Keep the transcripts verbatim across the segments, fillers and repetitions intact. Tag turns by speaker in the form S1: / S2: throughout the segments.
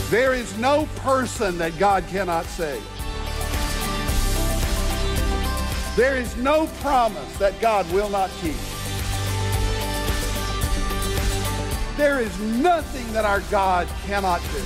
S1: There is no person that God cannot save. There is no promise that God will not keep. There is nothing that our God cannot do.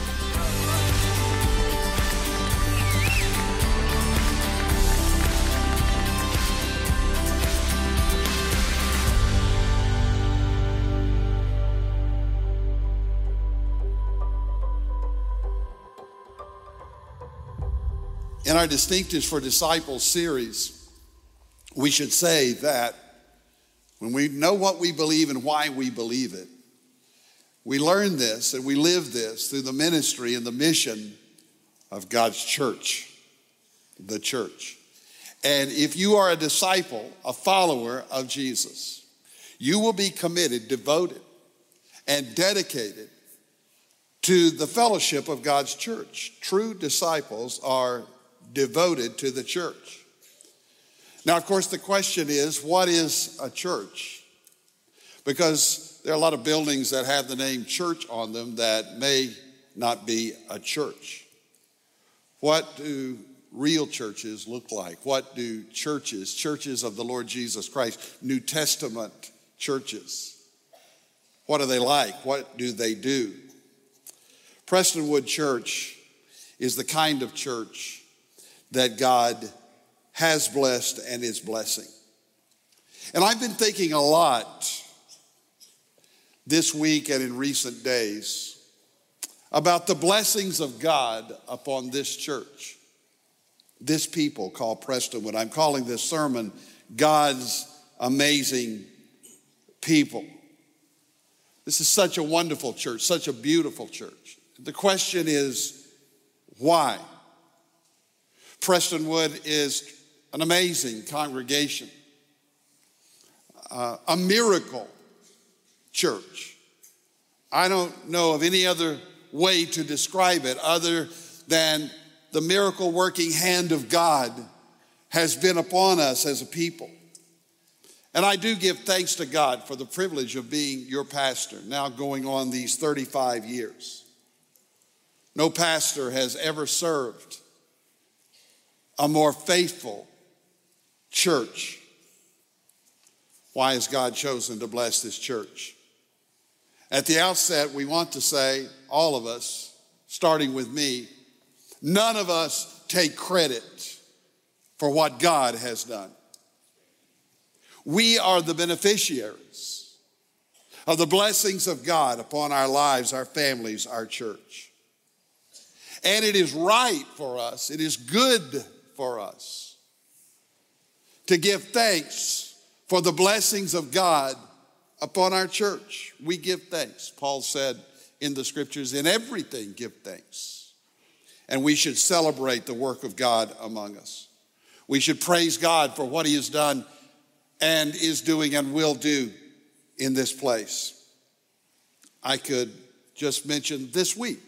S2: In our Distinctives for Disciples series, we should say that when we know what we believe and why we believe it, we learn this and we live this through the ministry and the mission of God's church, the church. And if you are a disciple, a follower of Jesus, you will be committed, devoted, and dedicated to the fellowship of God's church. True disciples are devoted to the church. Now, of course, the question is, what is a church? Because there are a lot of buildings that have the name church on them that may not be a church. What do real churches look like? What do churches, churches of the Lord Jesus Christ, New Testament churches, what are they like? What do they do? Prestonwood Church is the kind of church that God has blessed and is blessing. And I've been thinking a lot this week and in recent days about the blessings of God upon this church, this people called Prestonwood. I'm calling this sermon God's Amazing People. This is such a wonderful church, such a beautiful church. The question is, why? Prestonwood is an amazing congregation, uh, a miracle church. I don't know of any other way to describe it other than the miracle working hand of God has been upon us as a people. And I do give thanks to God for the privilege of being your pastor, now going on these thirty-five years. No pastor has ever served a more faithful church. Why has God chosen to bless this church? At the outset, we want to say, all of us, starting with me, none of us take credit for what God has done. We are the beneficiaries of the blessings of God upon our lives, our families, our church. And it is right for us, it is good for us to give thanks for the blessings of God upon our church. We give thanks. Paul said in the scriptures, in everything give thanks. And we should celebrate the work of God among us. We should praise God for what he has done and is doing and will do in this place. I could just mention this week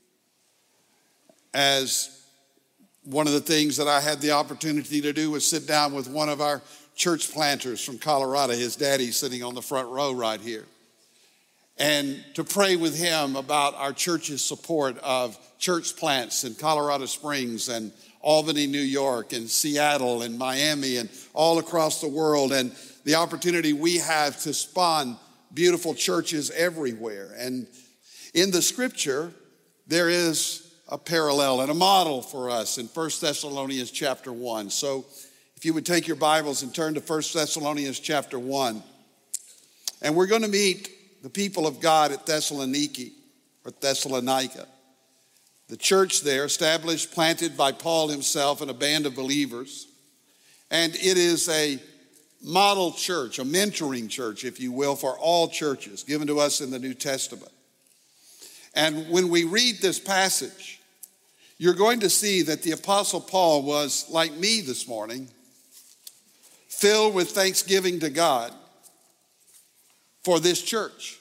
S2: as one of the things that I had the opportunity to do was sit down with one of our church planters from Colorado. His daddy's sitting on the front row right here. And to pray with him about our church's support of church plants in Colorado Springs and Albany, New York, and Seattle and Miami and all across the world, and the opportunity we have to spawn beautiful churches everywhere. And in the scripture, there is a parallel and a model for us in First Thessalonians chapter one. So if you would take your Bibles and turn to First Thessalonians chapter one. And we're going to meet the people of God at Thessaloniki, or Thessalonica. The church there, established, planted by Paul himself and a band of believers. And it is a model church, a mentoring church, if you will, for all churches given to us in the New Testament. And when we read this passage, you're going to see that the Apostle Paul was, like me this morning, filled with thanksgiving to God for this church.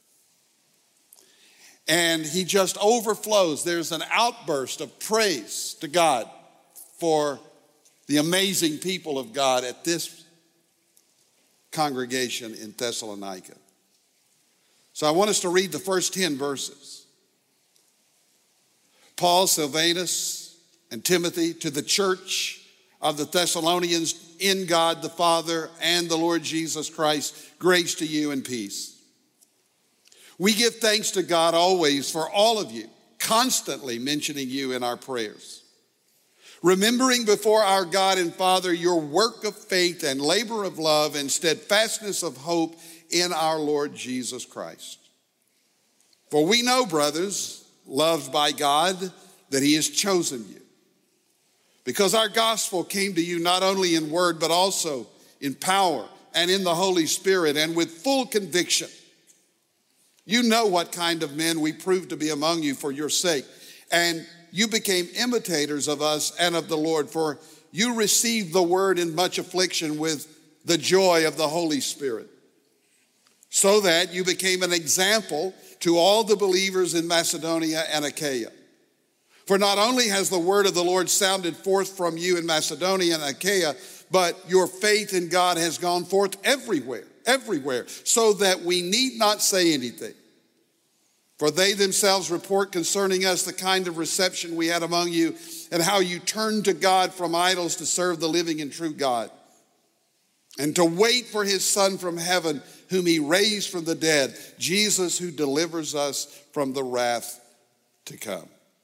S2: And he just overflows. There's an outburst of praise to God for the amazing people of God at this congregation in Thessalonica. So I want us to read the first ten verses. Paul, Silvanus, and Timothy, to the church of the Thessalonians in God the Father and the Lord Jesus Christ, grace to you and peace. We give thanks to God always for all of you, constantly mentioning you in our prayers, remembering before our God and Father your work of faith and labor of love and steadfastness of hope in our Lord Jesus Christ. For we know, brothers, loved by God, that he has chosen you, because our gospel came to you not only in word, but also in power and in the Holy Spirit and with full conviction. You know what kind of men we proved to be among you for your sake, and you became imitators of us and of the Lord, for you received the word in much affliction with the joy of the Holy Spirit, so that you became an example to all the believers in Macedonia and Achaia. For not only has the word of the Lord sounded forth from you in Macedonia and Achaia, but your faith in God has gone forth everywhere, everywhere, so that we need not say anything. For they themselves report concerning us the kind of reception we had among you, and how you turned to God from idols to serve the living and true God, and to wait for his Son from heaven, whom he raised from the dead, Jesus, who delivers us from the wrath to come.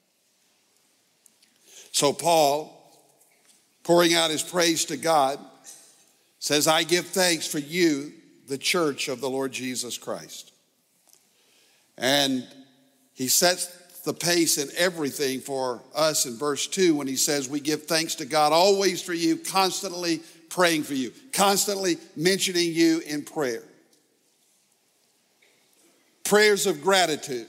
S2: So Paul, pouring out his praise to God, says, I give thanks for you, the church of the Lord Jesus Christ. And he sets the pace in everything for us in verse two when he says, we give thanks to God always for you, constantly praying for you, constantly mentioning you in prayer. Prayers of gratitude,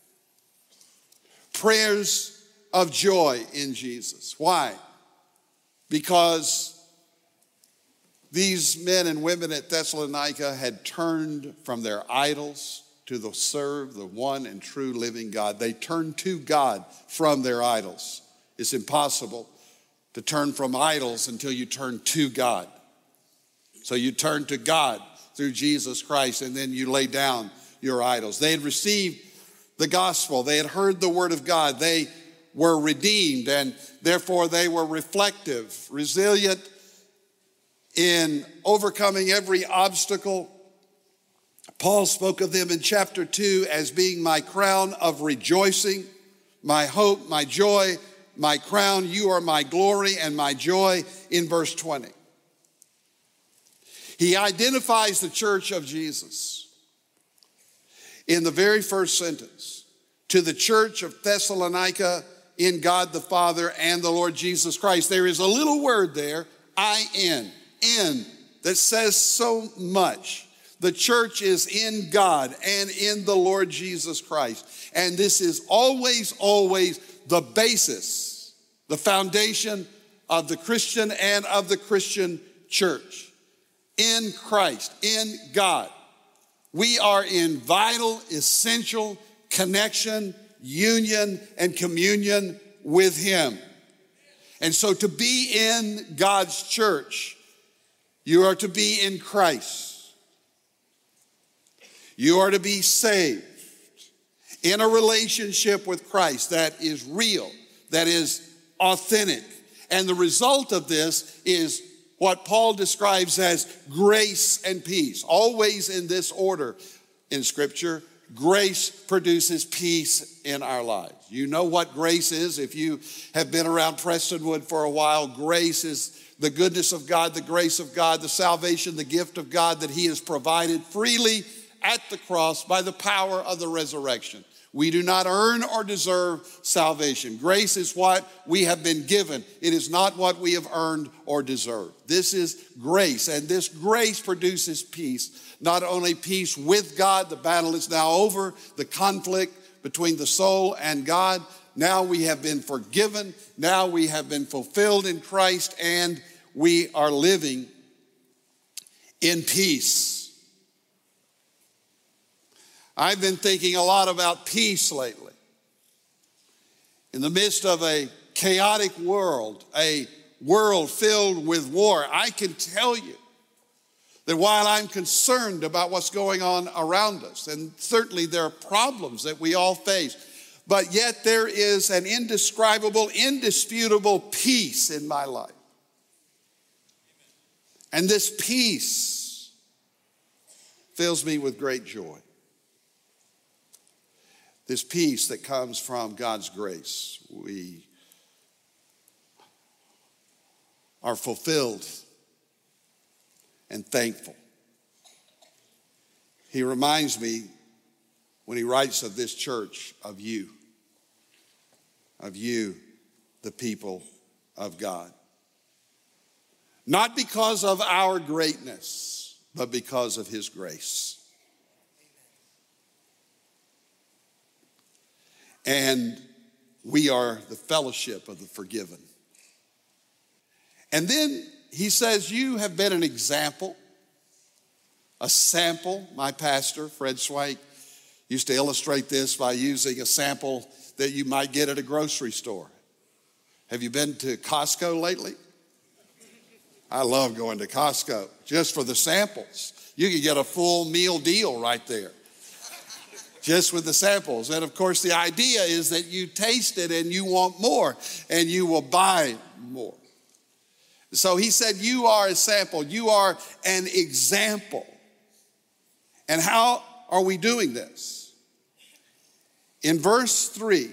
S2: prayers of joy in Jesus. Why? Because these men and women at Thessalonica had turned from their idols to the serve the one and true living God. They turned to God from their idols. It's impossible to turn from idols until you turn to God. So you turn to God through Jesus Christ, and then you lay down your idols. They had received the gospel. They had heard the word of God. They were redeemed, and therefore they were reflective, resilient in overcoming every obstacle. Paul spoke of them in chapter two as being my crown of rejoicing, my hope, my joy, my crown. You are my glory and my joy in verse twenty. He identifies the church of Jesus in the very first sentence. To the church of Thessalonica in God the Father and the Lord Jesus Christ. There is a little word there, I N, in, that says so much. The church is in God and in the Lord Jesus Christ. And this is always, always the basis, the foundation of the Christian and of the Christian church. In Christ, in God. We are in vital, essential connection, union, and communion with him. And so to be in God's church, you are to be in Christ. You are to be saved in a relationship with Christ that is real, that is authentic. And the result of this is what Paul describes as grace and peace. Always in this order in Scripture, grace produces peace in our lives. You know what grace is if you have been around Prestonwood for a while. Grace is the goodness of God, the grace of God, the salvation, the gift of God that he has provided freely at the cross by the power of the resurrection. We do not earn or deserve salvation. Grace is what we have been given. It is not what we have earned or deserved. This is grace, and this grace produces peace. Not only peace with God, the battle is now over, the conflict between the soul and God. Now we have been forgiven. Now we have been fulfilled in Christ, and we are living in peace. I've been thinking a lot about peace lately. In the midst of a chaotic world, a world filled with war, I can tell you that while I'm concerned about what's going on around us, and certainly there are problems that we all face, but yet there is an indescribable, indisputable peace in my life. And this peace fills me with great joy. This peace that comes from God's grace. We are fulfilled and thankful. He reminds me when he writes of this church, of you, of you, the people of God. Not because of our greatness, but because of his grace. And we are the fellowship of the forgiven. And then he says, you have been an example, a sample. My pastor, Fred Swank, used to illustrate this by using a sample that you might get at a grocery store. Have you been to Costco lately? I love going to Costco just for the samples. You can get a full meal deal right there, just with the samples. And of course, the idea is that you taste it and you want more and you will buy more. So he said, you are a sample. You are an example. And how are we doing this? In verse three,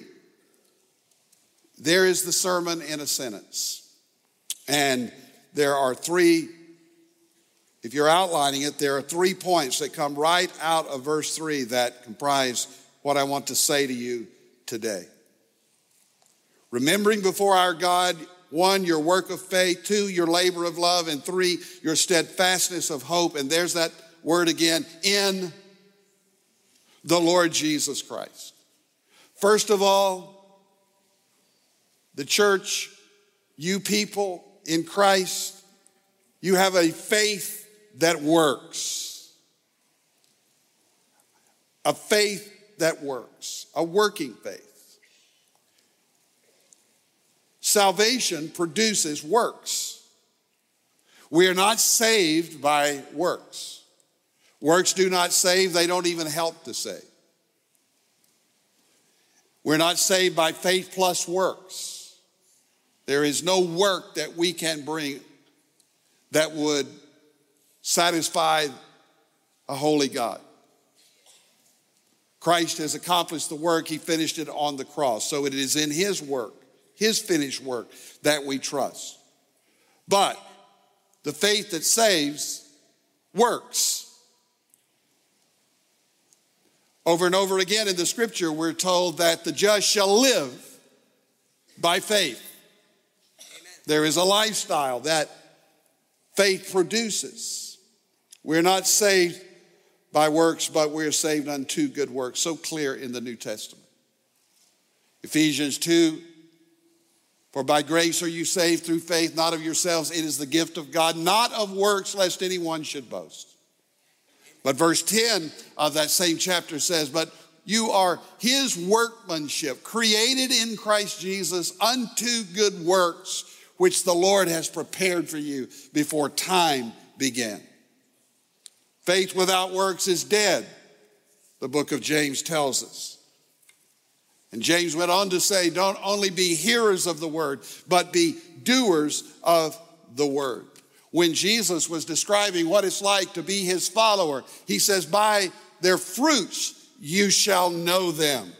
S2: there is the sermon in a sentence. And there are three, if you're outlining it, there are three points that come right out of verse three that comprise what I want to say to you today. Remembering before our God, one, your work of faith, two, your labor of love, and three, your steadfastness of hope. And there's that word again, in the Lord Jesus Christ. First of all, the church, you people in Christ, you have a faith that works. A faith that works, a working faith. Salvation produces works. We are not saved by works. Works do not save, they don't even help to save. We're not saved by faith plus works. There is no work that we can bring that would satisfy a holy God. Christ has accomplished the work. He finished it on the cross. So it is in his work, his finished work, that we trust. But the faith that saves works. Over and over again in the scripture, we're told that the just shall live by faith. Amen. There is a lifestyle that faith produces. We're not saved by works, but we're saved unto good works. So clear in the New Testament. Ephesians two, for by grace are you saved through faith, not of yourselves. It is the gift of God, not of works, lest anyone should boast. But verse ten of that same chapter says, but you are his workmanship, created in Christ Jesus unto good works, which the Lord has prepared for you before time began. Faith without works is dead, the book of James tells us. And James went on to say, don't only be hearers of the word, but be doers of the word. When Jesus was describing what it's like to be his follower, he says, by their fruits you shall know them.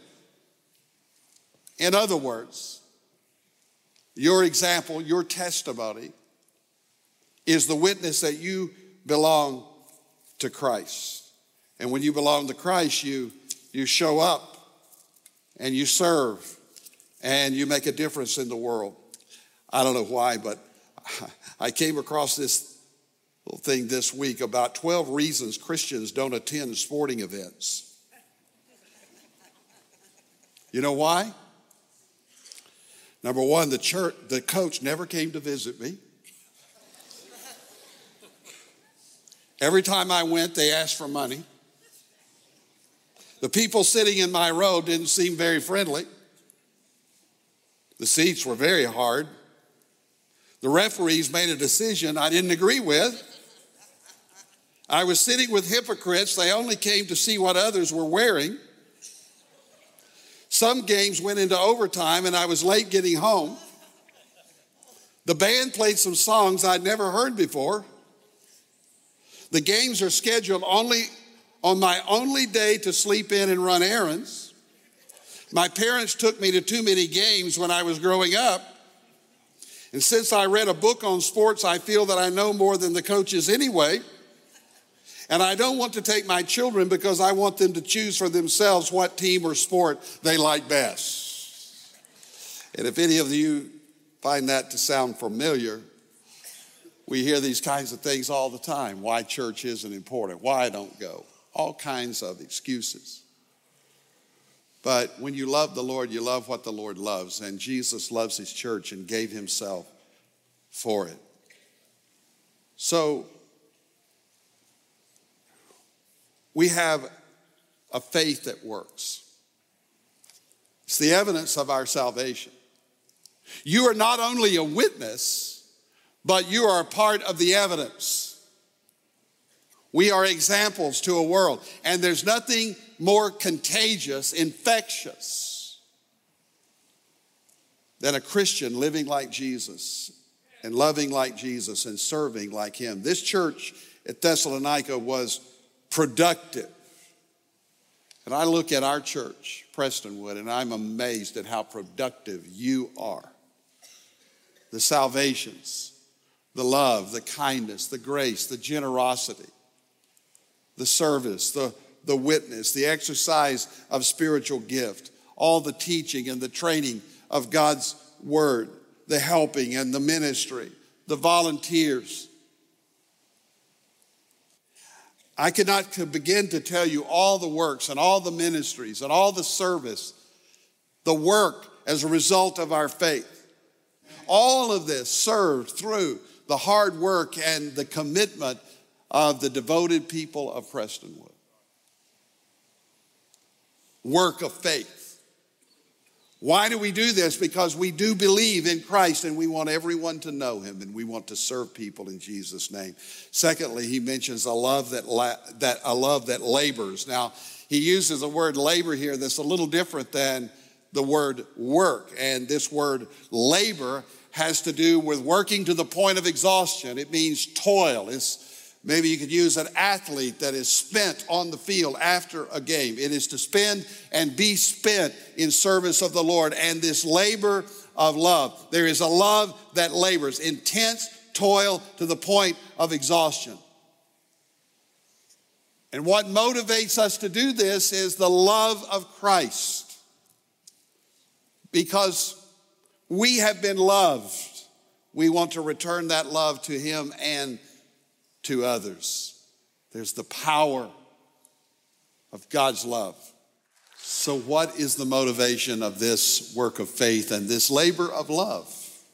S2: In other words, your example, your testimony is the witness that you belong to Christ. And when you belong to Christ, you, you show up and you serve and you make a difference in the world. I don't know why, but I came across this little thing this week about twelve reasons Christians don't attend sporting events. You know why? Number one, the church, the coach never came to visit me. Every time I went, they asked for money. The people sitting in my row didn't seem very friendly. The seats were very hard. The referees made a decision I didn't agree with. I was sitting with hypocrites. They only came to see what others were wearing. Some games went into overtime and I was late getting home. The band played some songs I'd never heard before. The games are scheduled only on my only day to sleep in and run errands. My parents took me to too many games when I was growing up. And since I read a book on sports, I feel that I know more than the coaches anyway. And I don't want to take my children because I want them to choose for themselves what team or sport they like best. And if any of you find that to sound familiar, we hear these kinds of things all the time. Why church isn't important, why I don't go, all kinds of excuses. But when you love the Lord, you love what the Lord loves. And Jesus loves his church and gave himself for it. So we have a faith that works. It's the evidence of our salvation. You are not only a witness, but you are a part of the evidence. We are examples to a world, and there's nothing more contagious, infectious, than a Christian living like Jesus and loving like Jesus and serving like him. This church at Thessalonica was productive. And I look at our church, Prestonwood, and I'm amazed at how productive you are. The salvations, the love, the kindness, the grace, the generosity, the service, the the witness, the exercise of spiritual gift, all the teaching and the training of God's word, the helping and the ministry, the volunteers. I cannot begin to tell you all the works and all the ministries and all the service, the work as a result of our faith. All of this served through the hard work and the commitment of the devoted people of Prestonwood. Work of faith. Why do we do this? Because we do believe in Christ and we want everyone to know him and we want to serve people in Jesus' name. Secondly, he mentions a love that la- that a love that labors. Now, he uses the word labor here that's a little different than the word work. And this word labor has to do with working to the point of exhaustion. It means toil. It's Maybe you could use an athlete that is spent on the field after a game. It is to spend and be spent in service of the Lord. And this labor of love, there is a love that labors, intense toil to the point of exhaustion. And what motivates us to do this is the love of Christ. Because we have been loved, we want to return that love to him and to others. There's the power of God's love. So what is the motivation of this work of faith and this labor of love?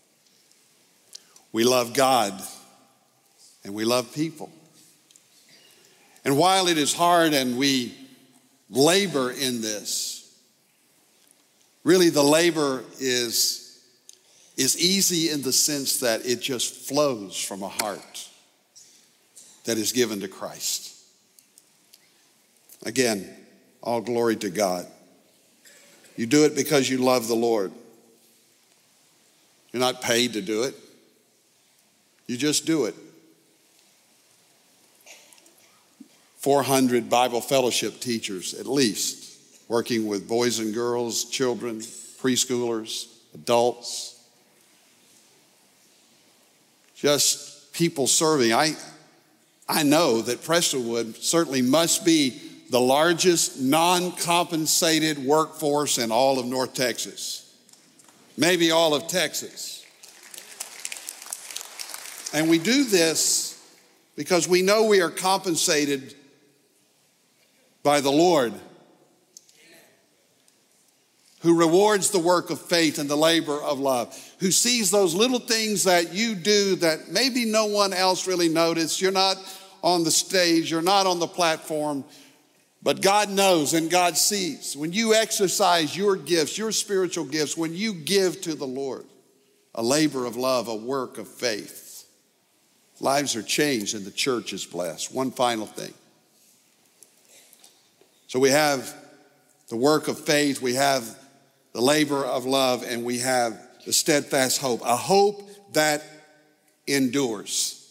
S2: We love God and we love people. And while it is hard and we labor in this, really the labor is, is easy in the sense that it just flows from a heart that is given to Christ. Again, all glory to God. You do it because you love the Lord. You're not paid to do it. You just do it. four hundred Bible fellowship teachers, at least, working with boys and girls, children, preschoolers, adults. Just people serving. I I know that Prestonwood certainly must be the largest non-compensated workforce in all of North Texas, maybe all of Texas. And we do this because we know we are compensated by the Lord, who rewards the work of faith and the labor of love, who sees those little things that you do that maybe no one else really noticed. You're not on the stage, you're not on the platform, but God knows and God sees. When you exercise your gifts, your spiritual gifts, when you give to the Lord, a labor of love, a work of faith, lives are changed and the church is blessed. One final thing. So we have the work of faith, we have the labor of love, and we have the steadfast hope, a hope that endures.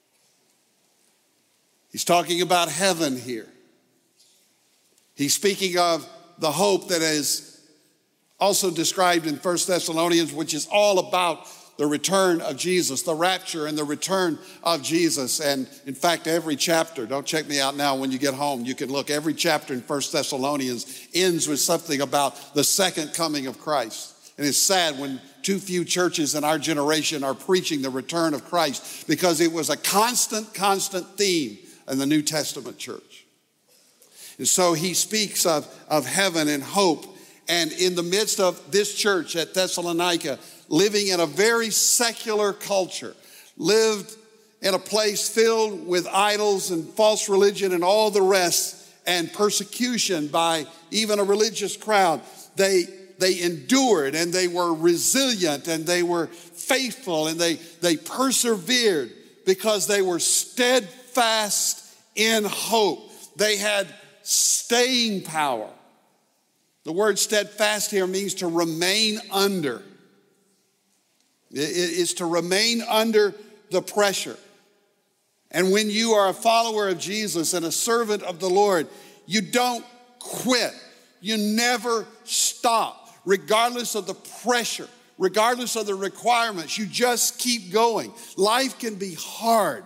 S2: He's talking about heaven here. He's speaking of the hope that is also described in First Thessalonians, which is all about the return of Jesus, the rapture and the return of Jesus. And in fact, every chapter, don't check me out now, when you get home, you can look, every chapter in First Thessalonians ends with something about the second coming of Christ. And it's sad when too few churches in our generation are preaching the return of Christ, because it was a constant, constant theme in the New Testament church. And so he speaks of, of heaven and hope. And in the midst of this church at Thessalonica, living in a very secular culture, lived in a place filled with idols and false religion and all the rest, and persecution by even a religious crowd, they, they endured and they were resilient and they were faithful and they, they persevered because they were steadfast in hope. They had staying power. The word steadfast here means to remain under. It is to remain under the pressure. And when you are a follower of Jesus and a servant of the Lord, you don't quit. You never stop, regardless of the pressure, regardless of the requirements. You just keep going. Life can be hard.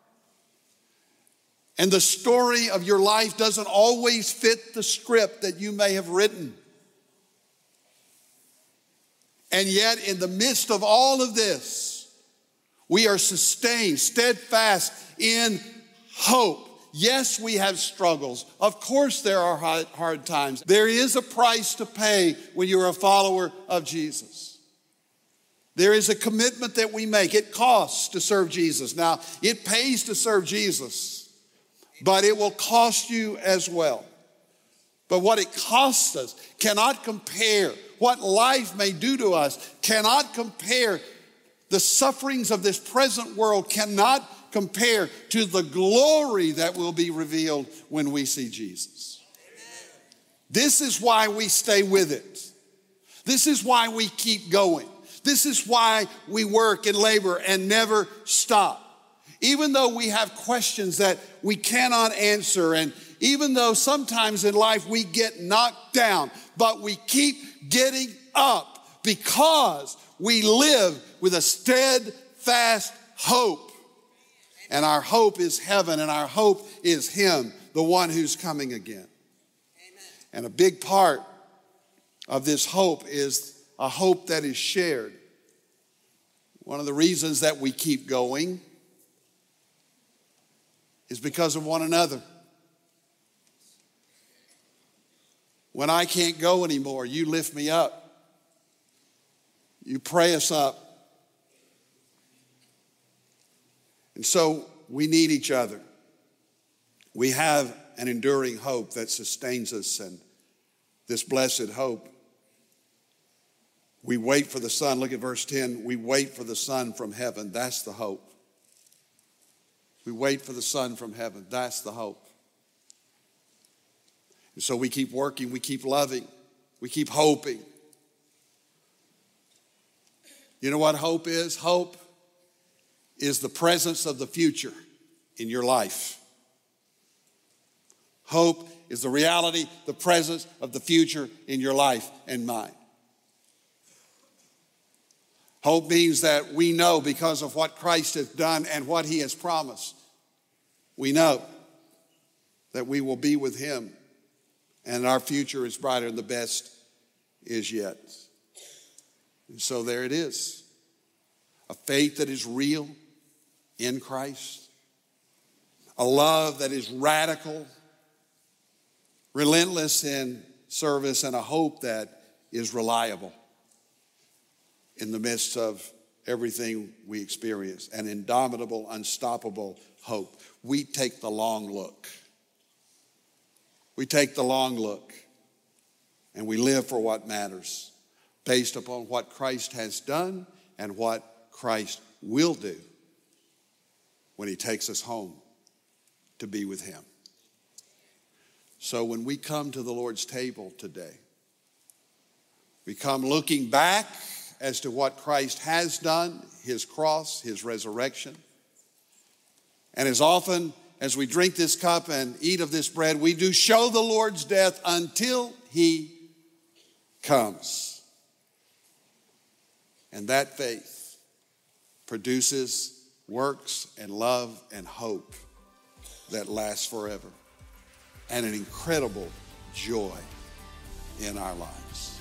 S2: And the story of your life doesn't always fit the script that you may have written. And yet, in the midst of all of this, we are sustained, steadfast in hope. Yes, we have struggles. Of course, there are hard, hard times. There is a price to pay when you're a follower of Jesus. There is a commitment that we make. It costs to serve Jesus. Now, it pays to serve Jesus, but it will cost you as well. But what it costs us cannot compare. What life may do to us cannot compare. The sufferings of this present world cannot compare to the glory that will be revealed when we see Jesus. Amen. This is why we stay with it. This is why we keep going. This is why we work and labor and never stop. Even though we have questions that we cannot answer, and even though sometimes in life we get knocked down, but we keep getting up because we live with a steadfast hope. And our hope is heaven, and our hope is Him, the one who's coming again. Amen. And a big part of this hope is a hope that is shared. One of the reasons that we keep going is because of one another. When I can't go anymore, you lift me up. You pray us up. And so we need each other. We have an enduring hope that sustains us, and this blessed hope. We wait for the Son. Look at verse ten. We wait for the Son from heaven. That's the hope. We wait for the Son from heaven. That's the hope. And so we keep working. We keep loving. We keep hoping. You know what hope is? Hope is the presence of the future in your life. Hope is the reality, the presence of the future in your life and mine. Hope means that we know because of what Christ has done and what He has promised. We know that we will be with Him, and our future is brighter and the best is yet. And so there it is. A faith that is real in Christ. A love that is radical, relentless in service, and a hope that is reliable in the midst of everything we experience. An indomitable, unstoppable hope. We take the long look. We take the long look, and we live for what matters, based upon what Christ has done and what Christ will do when He takes us home to be with Him. So when we come to the Lord's table today, We come looking back as to what Christ has done, his cross, his resurrection. And as often as we drink this cup and eat of this bread, we do show the Lord's death until he comes. And that faith produces works and love and hope that lasts forever, and an incredible joy in our lives.